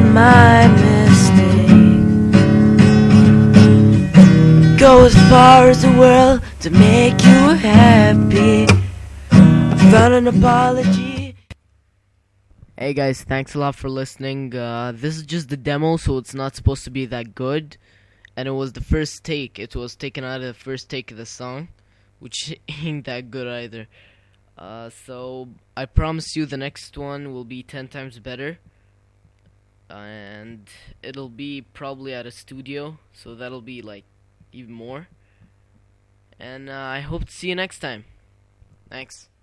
my mistake. Go as far as the world to make you happy. I found an apology. Hey guys, thanks a lot for listening. This is just the demo, so it's not supposed to be that good. And it was the first take. It was taken out of the first take of the song, which ain't that good either. So I promise you the next one will be 10 times better. And it'll be probably at a studio, so that'll be like even more. And I hope to see you next time. Thanks.